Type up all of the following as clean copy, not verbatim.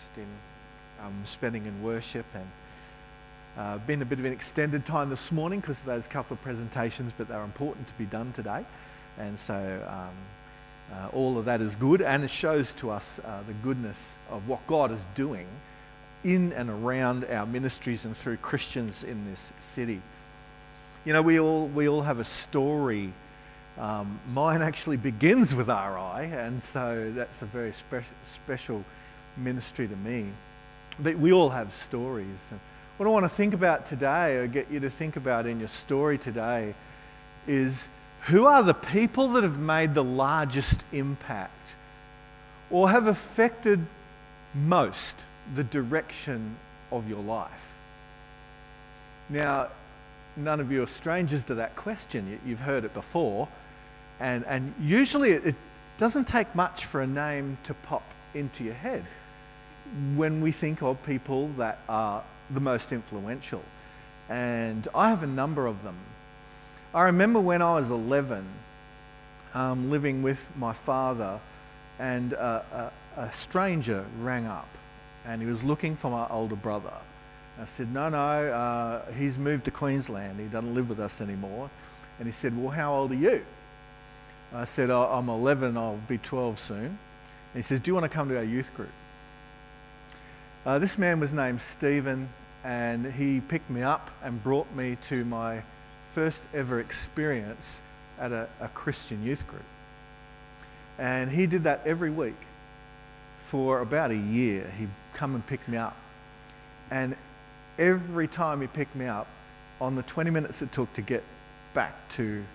just in spending in worship, and been a bit of an extended time this morning because of those couple of presentations, but they're important to be done today. And so all of that is good, and it shows to us the goodness of what God is doing in and around our ministries and through Christians in this city. You know, we all have a story. Mine actually begins with RI, and so that's a very special ministry to me. But we all have stories. And what I want to think about today, or get you to think about in your story today, is who are the people that have made the largest impact or have affected most the direction of your life? Now, none of you are strangers to that question. You've heard it before. And usually it doesn't take much for a name to pop into your head when we think of people that are the most influential. And I have a number of them. I remember when I was 11, living with my father, and a stranger rang up, and he was looking for my older brother. I said, no, he's moved to Queensland. He doesn't live with us anymore. And he said, well, how old are you? I said, I'm 11, I'll be 12 soon. And he says, do you want to come to our youth group? This man was named Stephen, and he picked me up and brought me to my first ever experience at a Christian youth group. And he did that every week for about a year. He'd come and pick me up. And every time he picked me up, on the 20 minutes it took to get back to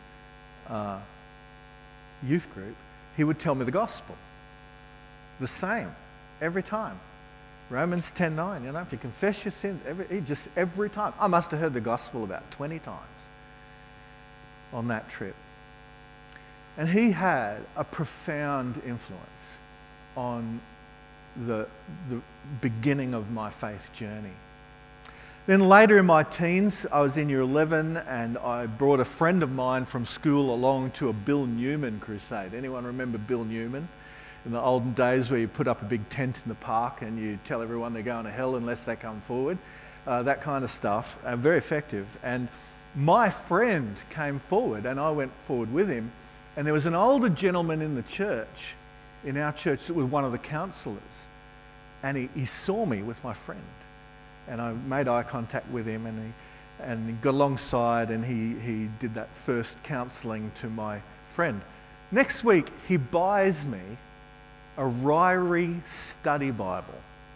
youth group, he would tell me the gospel. The same, every time. Romans 10:9, you know, if you confess your sins, every time. I must have heard the gospel about 20 times on that trip. And he had a profound influence on the beginning of my faith journey. Then later in my teens, I was in year 11, and I brought a friend of mine from school along to a Bill Newman crusade. Anyone remember Bill Newman? In the olden days where you put up a big tent in the park and you tell everyone they're going to hell unless they come forward. That kind of stuff. Very effective. And my friend came forward, and I went forward with him. And there was an older gentleman in the church, in our church, that was one of the counsellors. And he saw me with my friend. And I made eye contact with him, and he got alongside, and he did that first counselling to my friend. Next week, he buys me a Ryrie study Bible.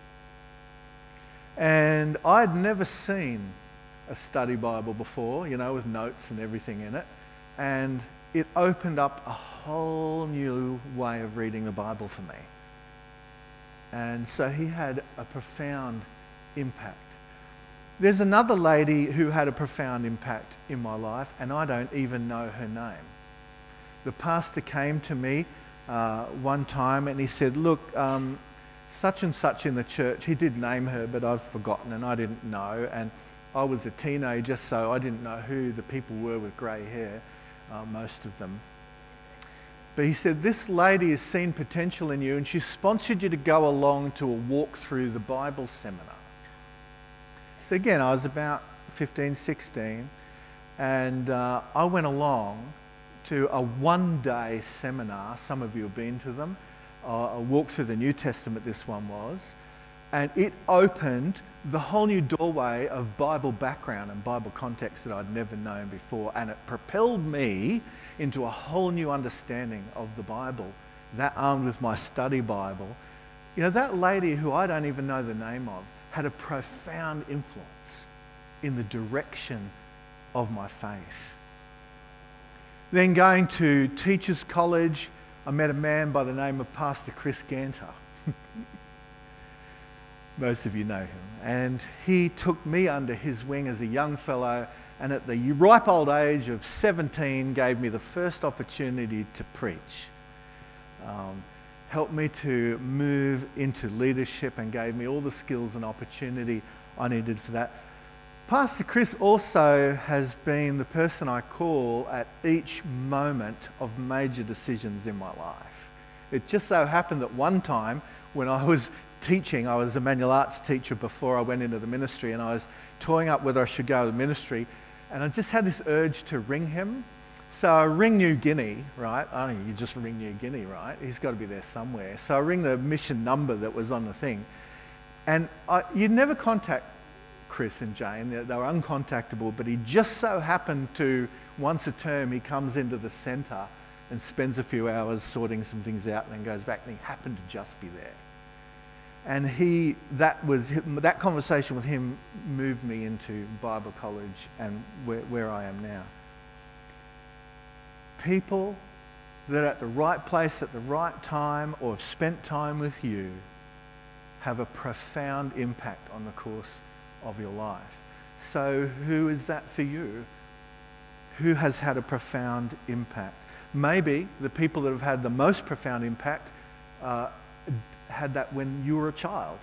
And I'd never seen a study Bible before, you know, with notes and everything in it. And it opened up a whole new way of reading the Bible for me. And so he had a profound impact. There's another lady who had a profound impact in my life, and I don't even know her name. The pastor came to me one time, and he said, look, such and such in the church, he did name her, but I've forgotten, and I didn't know. And I was a teenager, so I didn't know who the people were with grey hair, most of them. But he said, this lady has seen potential in you, and she sponsored you to go along to a walk through the Bible seminar. So again, I was about 15, 16, and I went along to a one-day seminar. Some of you have been to them. A walk through the New Testament, this one was. And it opened the whole new doorway of Bible background and Bible context that I'd never known before. And it propelled me into a whole new understanding of the Bible, that armed with my study Bible. You know, that lady, who I don't even know the name of, had a profound influence in the direction of my faith. Then going to Teachers College, I met a man by the name of Pastor Chris Ganter. Most of you know him. And he took me under his wing as a young fellow, and at the ripe old age of 17 gave me the first opportunity to preach. Helped me to move into leadership and gave me all the skills and opportunity I needed for that. Pastor Chris also has been the person I call at each moment of major decisions in my life. It just so happened that one time when I was teaching. I was a manual arts teacher before I went into the ministry, and I was toying up whether I should go to the ministry, and I just had this urge to ring him. So I ring New Guinea, right? I don't know, you just ring New Guinea, right? He's got to be there somewhere. So I ring the mission number that was on the thing. And you'd never contact Chris and Jane. They were uncontactable, but he just so happened to, once a term, he comes into the centre and spends a few hours sorting some things out and then goes back, and he happened to just be there. And that conversation with him moved me into Bible college and where I am now. People that are at the right place at the right time or have spent time with you have a profound impact on the course of your life. So who is that for you? Who has had a profound impact? Maybe the people that have had the most profound impact had that when you were a child.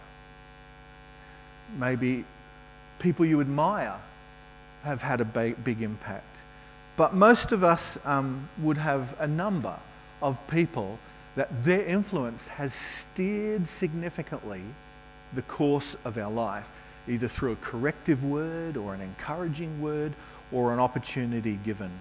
Maybe people you admire have had a big impact. But most of us would have a number of people that their influence has steered significantly the course of our life, either through a corrective word or an encouraging word or an opportunity given.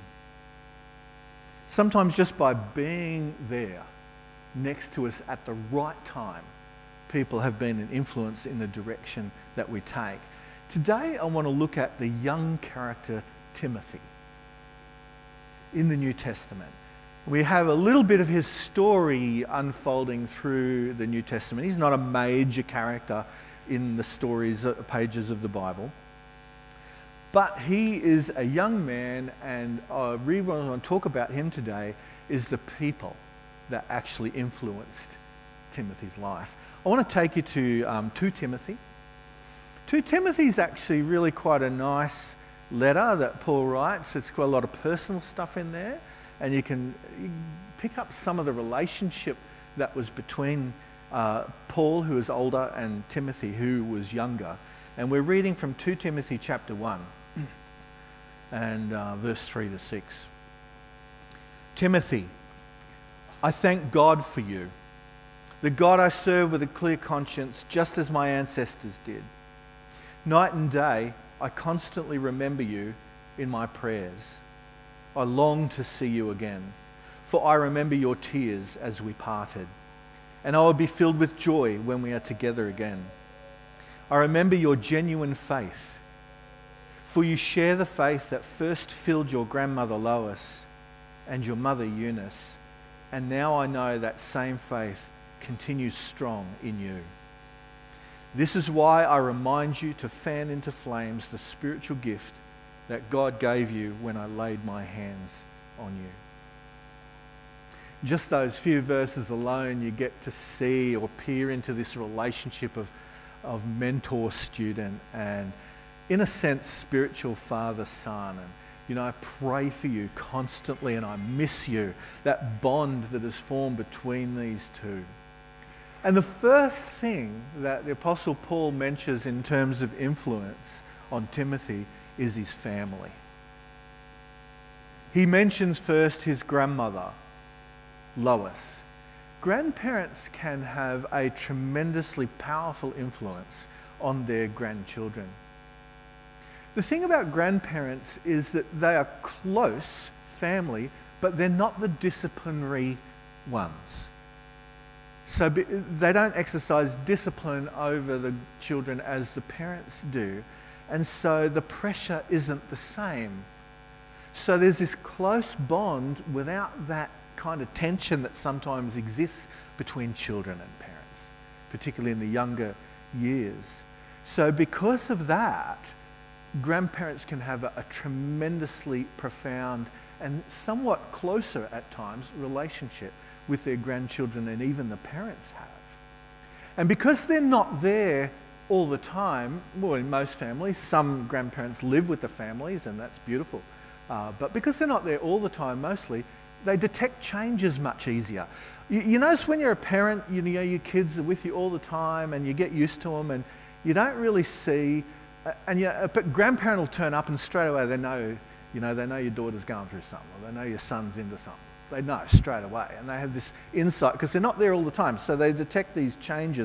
Sometimes just by being there next to us at the right time, people have been an influence in the direction that we take. Today I want to look at the young character Timothy in the New Testament. We have a little bit of his story unfolding through the New Testament. He's not a major character in the stories, pages of the Bible. But he is a young man, and I really want to talk about him today is the people that actually influenced Timothy's life. I want to take you to 2 Timothy. 2 Timothy is actually really quite a nice letter that Paul writes. It's got a lot of personal stuff in there, and you can pick up some of the relationship that was between Paul, who is older, and Timothy, who was younger. And we're reading from 2 Timothy chapter 1 and verse 3 to 6. Timothy, I thank God for you, the God I serve with a clear conscience, just as my ancestors did. Night and day, I constantly remember you in my prayers. I long to see you again, for I remember your tears as we parted, and I will be filled with joy when we are together again. I remember your genuine faith, for you share the faith that first filled your grandmother Lois and your mother Eunice, and now I know that same faith continues strong in you. This is why I remind you to fan into flames the spiritual gift that God gave you when I laid my hands on you. Just those few verses alone, you get to see or peer into this relationship of mentor-student and, in a sense, spiritual father-son. And, I pray for you constantly and I miss you, that bond that is formed between these two. And the first thing that the Apostle Paul mentions in terms of influence on Timothy is his family. He mentions first his grandmother, Lois. Grandparents can have a tremendously powerful influence on their grandchildren. The thing about grandparents is that they are close family, but they're not the disciplinary ones. So they don't exercise discipline over the children as the parents do. And so the pressure isn't the same. So there's this close bond without that kind of tension that sometimes exists between children and parents, particularly in the younger years. So because of that, grandparents can have a tremendously profound and somewhat closer at times relationship with their grandchildren than even the parents have. And because they're not there all the time, well, in most families, some grandparents live with the families and that's beautiful. But because they're not there all the time mostly, they detect changes much easier. You notice when you're a parent, your kids are with you all the time and you get used to them and you don't really see, but grandparent will turn up and straight away they know your daughter's going through something or they know your son's into something. They know straight away and they have this insight because they're not there all the time. So they detect these changes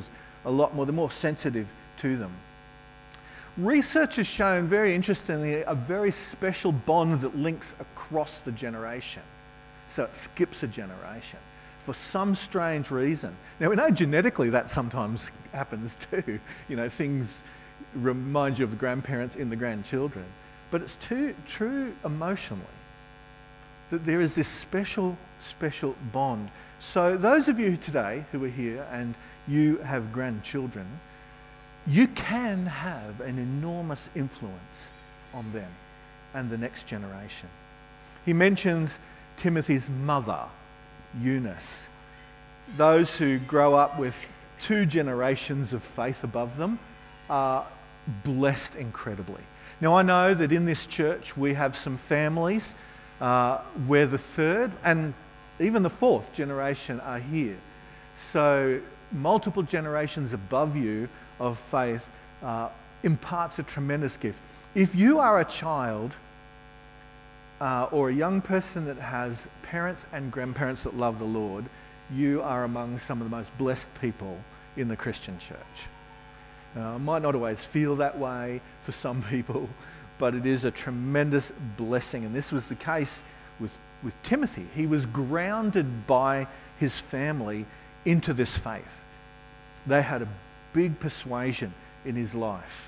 a lot more. They're more sensitive to them. Research has shown, very interestingly, a very special bond that links across the generation. So it skips a generation for some strange reason. Now, we know genetically that sometimes happens too. Things remind you of the grandparents in the grandchildren. But it's true emotionally, that there is this special bond. So those of you today who are here and you have grandchildren, you can have an enormous influence on them and the next generation. He mentions Timothy's mother, Eunice. Those who grow up with 2 generations of faith above them are blessed incredibly. Now, I know that in this church we have some families where the 3rd and even the 4th generation are here. So multiple generations above you of faith imparts a tremendous gift. If you are a child or a young person that has parents and grandparents that love the Lord, you are among some of the most blessed people in the Christian church. It might not always feel that way for some people, but it is a tremendous blessing. And this was the case with Timothy. He was grounded by his family into this faith. They had a big persuasion in his life.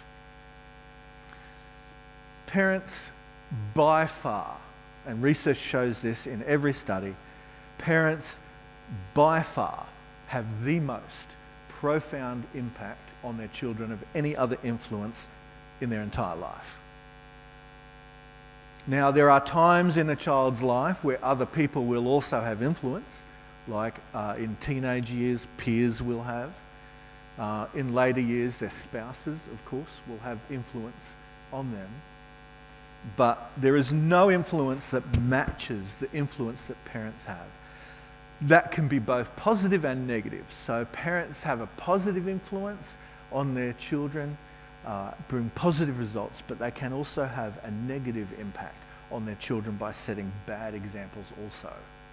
Parents, by far, and research shows this in every study, parents by far have the most profound impact on their children of any other influence in their entire life. Now, there are times in a child's life where other people will also have influence, like in teenage years, peers will have. In later years, their spouses, of course, will have influence on them. But there is no influence that matches the influence that parents have. That can be both positive and negative. So parents have a positive influence on their children, bring positive results, but they can also have a negative impact on their children by setting bad examples also.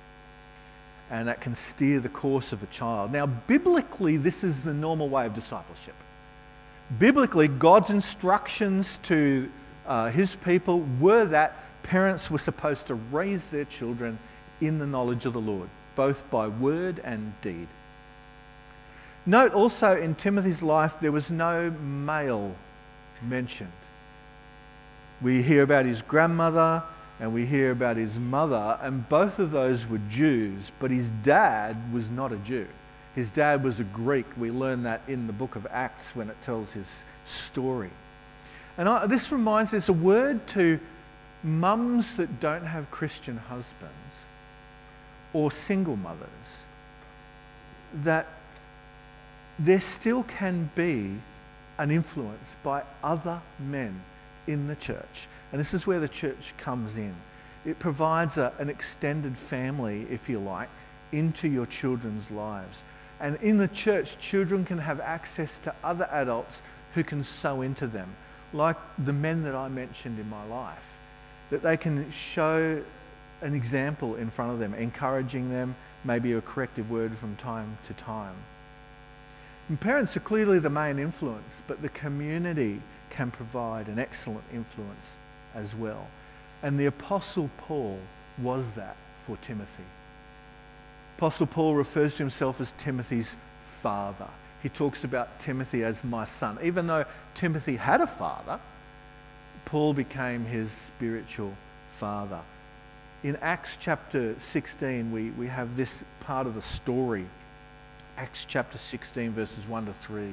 And that can steer the course of a child. Now, biblically, this is the normal way of discipleship. Biblically, God's instructions to his people were that parents were supposed to raise their children in the knowledge of the Lord, both by word and deed. Note also in Timothy's life, there was no male mentioned. We hear about his grandmother and we hear about his mother, and both of those were Jews, but his dad was not a Jew. His dad was a Greek. We learn that in the book of Acts when it tells his story. And this reminds us, a word to mums that don't have Christian husbands or single mothers, that there still can be an influence by other men in the church. And this is where the church comes in. It provides an extended family, if you like, into your children's lives. And in the church, children can have access to other adults who can sow into them, like the men that I mentioned in my life, that they can show an example in front of them, encouraging them, maybe a corrective word from time to time. And parents are clearly the main influence, but the community can provide an excellent influence as well. And the Apostle Paul was that for Timothy. Apostle Paul refers to himself as Timothy's father. He talks about Timothy as my son. Even though Timothy had a father, Paul became his spiritual father. In Acts chapter 16, we have this part of the story. Acts chapter 16, verses 1 to 3.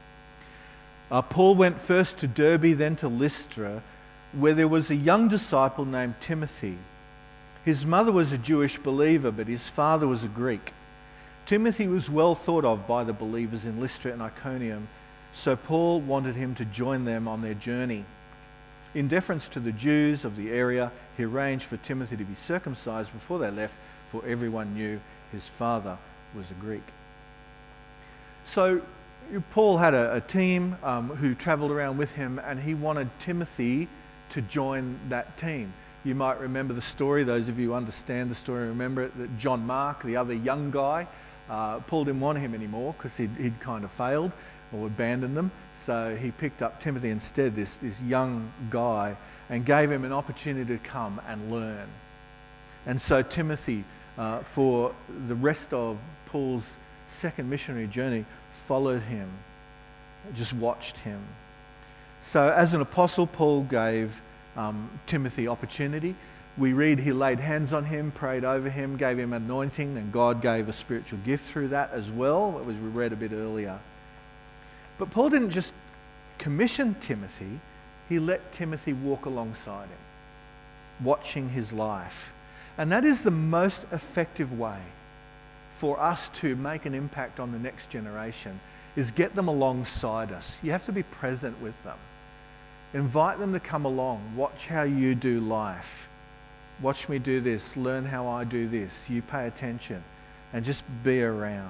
Paul went first to Derbe, then to Lystra, where there was a young disciple named Timothy. His mother was a Jewish believer, but his father was a Greek. Timothy was well thought of by the believers in Lystra and Iconium, so Paul wanted him to join them on their journey. In deference to the Jews of the area, he arranged for Timothy to be circumcised before they left, for everyone knew his father was a Greek. So Paul had a team who travelled around with him, and he wanted Timothy to join that team. You might remember the story, those of you who understand the story remember it, that John Mark, the other young guy, Paul didn't want him anymore because he'd kind of failed or abandoned them. So he picked up Timothy instead, this young guy, and gave him an opportunity to come and learn. And so Timothy, for the rest of Paul's second missionary journey, followed him, just watched him. So as an apostle, Paul gave Timothy opportunity. We read he laid hands on him, prayed over him, gave him anointing, and God gave a spiritual gift through that as well, as we read a bit earlier. But Paul didn't just commission Timothy, he let Timothy walk alongside him, watching his life. And that is the most effective way for us to make an impact on the next generation, is get them alongside us. You have to be present with them. Invite them to come along, watch how you do life. Watch me do this, learn how I do this. You pay attention and just be around.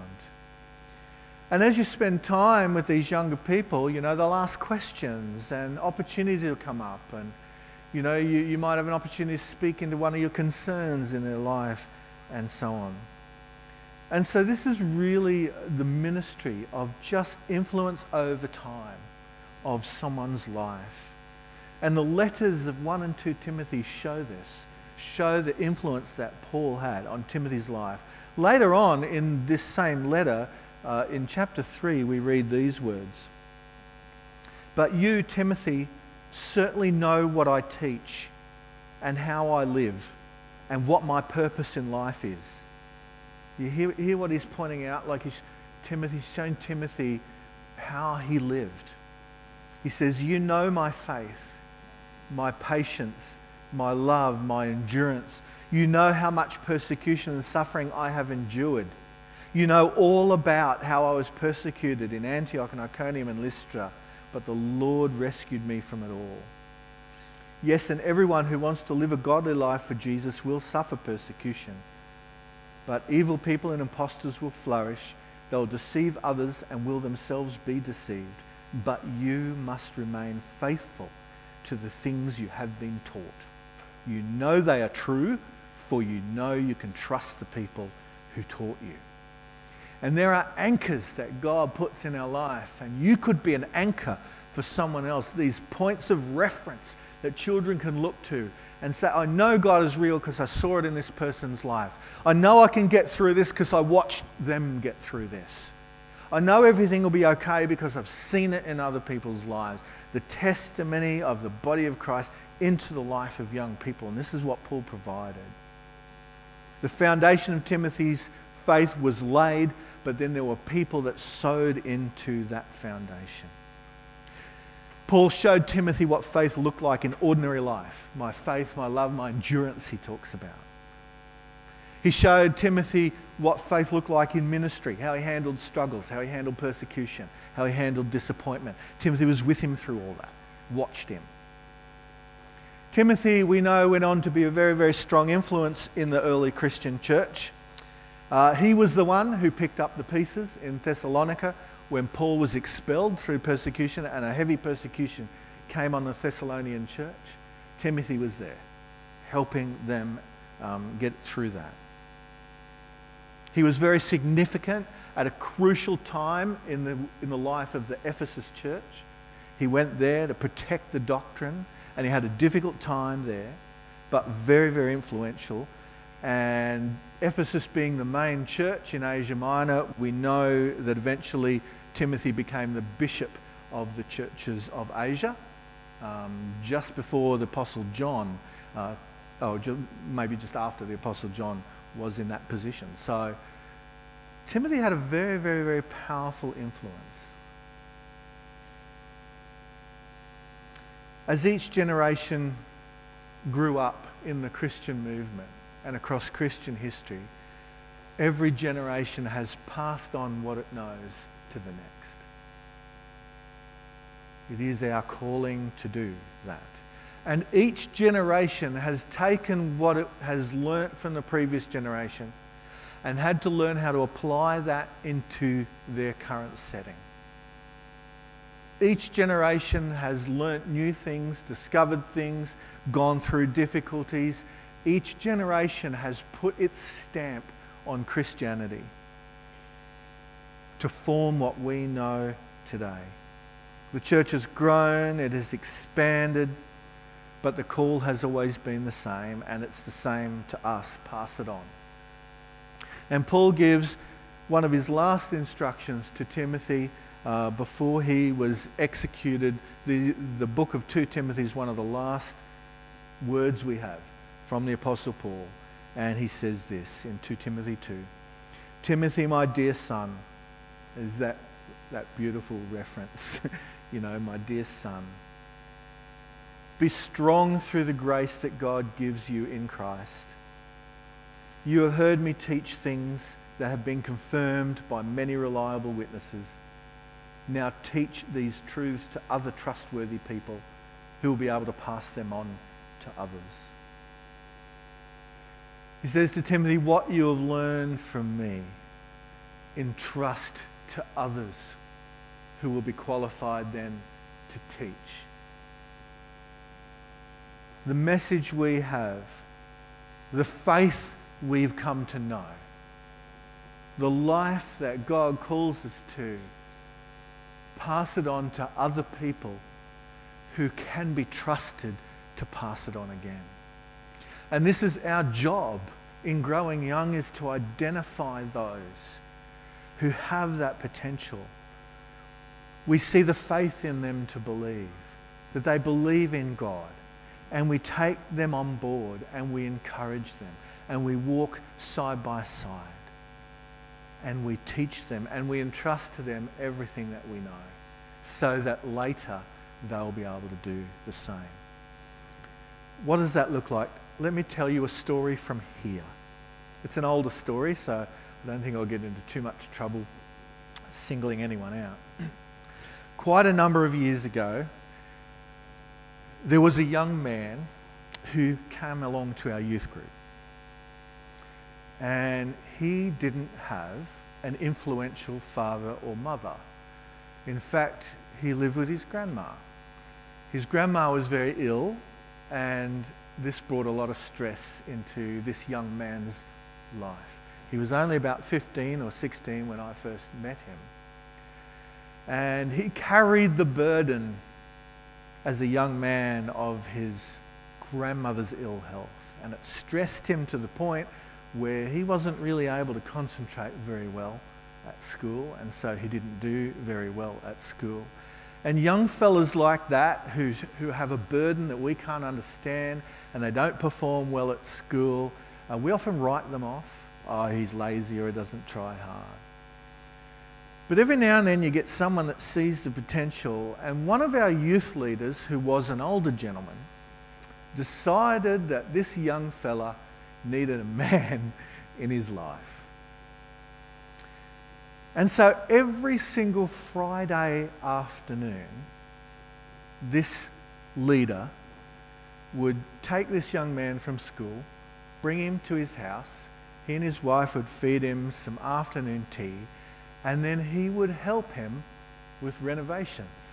And as you spend time with these younger people, they'll ask questions and opportunities will come up. And, you might have an opportunity to speak into one of your concerns in their life and so on. And so this is really the ministry of just influence over time of someone's life. And the letters of 1 and 2 Timothy show this. Show the influence that Paul had on Timothy's life. Later on in this same letter, in chapter 3, we read these words. But you, Timothy, certainly know what I teach and how I live and what my purpose in life is. You hear what he's pointing out? Like he's shown Timothy how he lived. He says, you know my faith, my patience, my love, my endurance. You know how much persecution and suffering I have endured. You know all about how I was persecuted in Antioch and Iconium and Lystra, but the Lord rescued me from it all. Yes, and everyone who wants to live a godly life for Jesus will suffer persecution. But evil people and impostors will flourish. They'll deceive others and will themselves be deceived. But you must remain faithful to the things you have been taught. You know they are true, for you know you can trust the people who taught you. And there are anchors that God puts in our life, and you could be an anchor for someone else. These points of reference that children can look to and say, I know God is real because I saw it in this person's life. I know I can get through this because I watched them get through this. I know everything will be okay because I've seen it in other people's lives. The testimony of the body of Christ into the life of young people. And this is what Paul provided. The foundation of Timothy's faith was laid, but then there were people that sowed into that foundation. Paul showed Timothy what faith looked like in ordinary life. My faith, my love, my endurance, he talks about. He showed Timothy what faith looked like in ministry, how he handled struggles, how he handled persecution, how he handled disappointment. Timothy was with him through all that, watched him. Timothy, we know, went on to be a very, very strong influence in the early Christian church. He was the one who picked up the pieces in Thessalonica when Paul was expelled through persecution, and a heavy persecution came on the Thessalonian church. Timothy was there, helping them get through that. He was very significant at a crucial time in the life of the Ephesus church. He went there to protect the doctrine, and he had a difficult time there, but very, very influential. And Ephesus being the main church in Asia Minor, we know that eventually Timothy became the bishop of the churches of Asia, just before the Apostle John, maybe just after the Apostle John was in that position. So Timothy had a very, very, very powerful influence. As each generation grew up in the Christian movement and across Christian history, every generation has passed on what it knows to the next. It is our calling to do that. And each generation has taken what it has learnt from the previous generation and had to learn how to apply that into their current setting. Each generation has learnt new things, discovered things, gone through difficulties. Each generation has put its stamp on Christianity. to form what we know today. The church has grown, it has expanded, but the call has always been the same, and it's the same to us. Pass it on. And Paul gives one of his last instructions to Timothy before he was executed. The book of 2 Timothy is one of the last words we have from the Apostle Paul. And he says this in 2 Timothy 2. Timothy, my dear son, is that beautiful reference. My dear son. Be strong through the grace that God gives you in Christ. You have heard me teach things that have been confirmed by many reliable witnesses. Now teach these truths to other trustworthy people who will be able to pass them on to others. He says to Timothy, what you have learned from me, entrust to others who will be qualified then to teach. The message we have, the faith we've come to know, the life that God calls us to, pass it on to other people who can be trusted to pass it on again. And this is our job in Growing Young, is to identify those who have that potential. We see the faith in them to believe, that they believe in God, and we take them on board and we encourage them and we walk side by side and we teach them and we entrust to them everything that we know so that later they'll be able to do the same. What does that look like? Let me tell you a story from here. It's an older story, so I don't think I'll get into too much trouble singling anyone out. Quite a number of years ago, there was a young man who came along to our youth group. And he didn't have an influential father or mother. In fact, he lived with his grandma. His grandma was very ill, and this brought a lot of stress into this young man's life. He was only about 15 or 16 when I first met him. And he carried the burden as a young man of his grandmother's ill health. And it stressed him to the point where he wasn't really able to concentrate very well at school, and so he didn't do very well at school. And young fellas like that who have a burden that we can't understand and they don't perform well at school, we often write them off. Oh, he's lazy or he doesn't try hard. But every now and then you get someone that sees the potential, and one of our youth leaders, who was an older gentleman, decided that this young fella needed a man in his life. And so every single Friday afternoon, this leader would take this young man from school, bring him to his house. He and his wife would feed him some afternoon tea, and then he would help him with renovations.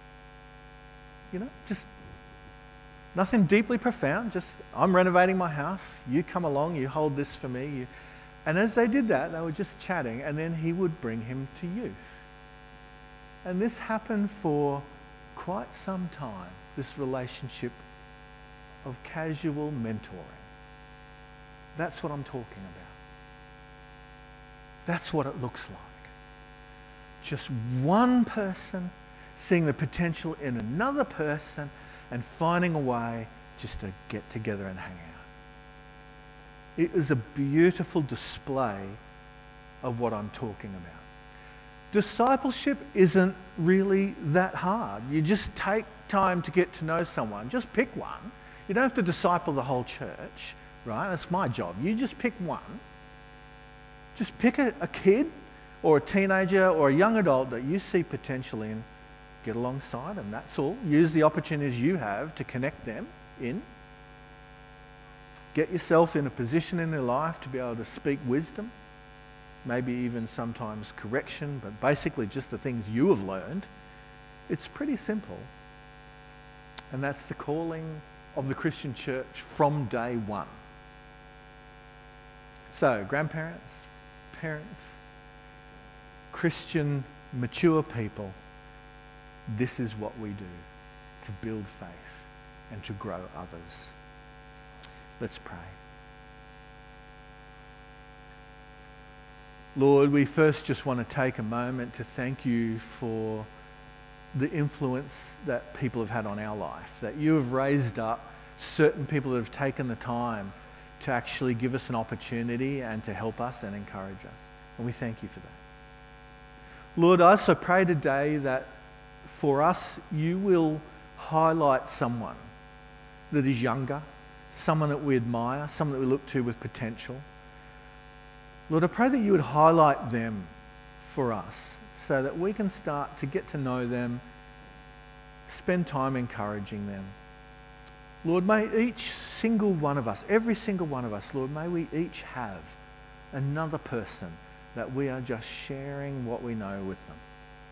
Just nothing deeply profound, just I'm renovating my house, you come along, you hold this for me. And as they did that, they were just chatting, and then he would bring him to youth. And this happened for quite some time, this relationship of casual mentoring. That's what I'm talking about. That's what it looks like. Just one person seeing the potential in another person and finding a way just to get together and hang out. It is a beautiful display of what I'm talking about. Discipleship isn't really that hard. You just take time to get to know someone. Just pick one. You don't have to disciple the whole church, right? That's my job. You just pick one. Just pick a kid or a teenager or a young adult that you see potential in. Get alongside them, that's all. Use the opportunities you have to connect them in. Get yourself in a position in their life to be able to speak wisdom, maybe even sometimes correction, but basically just the things you have learned. It's pretty simple. And that's the calling of the Christian church from day one. So, grandparents, parents, Christian, mature people, this is what we do to build faith and to grow others. Let's pray. Lord, we first just want to take a moment to thank you for the influence that people have had on our life, that you have raised up certain people that have taken the time to actually give us an opportunity and to help us and encourage us. And we thank you for that. Lord, I also pray today that for us, you will highlight someone that is younger, someone that we admire, someone that we look to with potential. Lord, I pray that you would highlight them for us so that we can start to get to know them, spend time encouraging them. Lord, may each single one of us, every single one of us, Lord, may we each have another person that we are just sharing what we know with them.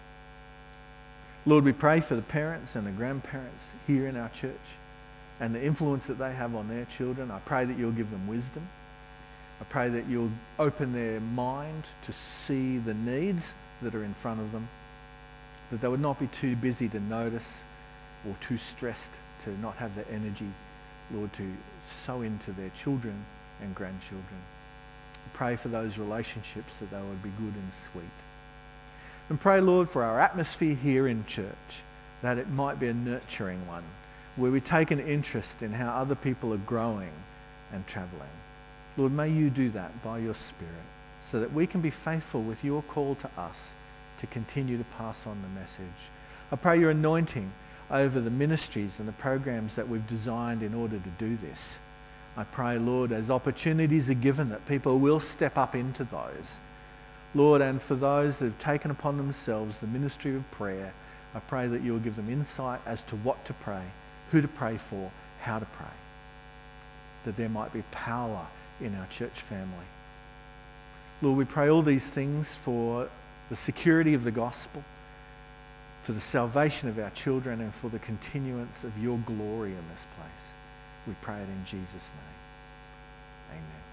Lord, we pray for the parents and the grandparents here in our church and the influence that they have on their children. I pray that you'll give them wisdom. I pray that you'll open their mind to see the needs that are in front of them, that they would not be too busy to notice or too stressed to not have the energy, Lord, to sow into their children and grandchildren. I pray for those relationships that they would be good and sweet. And pray, Lord, for our atmosphere here in church, that it might be a nurturing one, where we take an interest in how other people are growing and travelling. Lord, may you do that by your Spirit so that we can be faithful with your call to us to continue to pass on the message. I pray your anointing over the ministries and the programs that we've designed in order to do this. I pray, Lord, as opportunities are given, that people will step up into those. Lord, and for those that have taken upon themselves the ministry of prayer, I pray that you will give them insight as to what to pray, who to pray for, how to pray, that there might be power in our church family. Lord, we pray all these things for the security of the gospel, for the salvation of our children, and for the continuance of your glory in this place. We pray it in Jesus' name. Amen.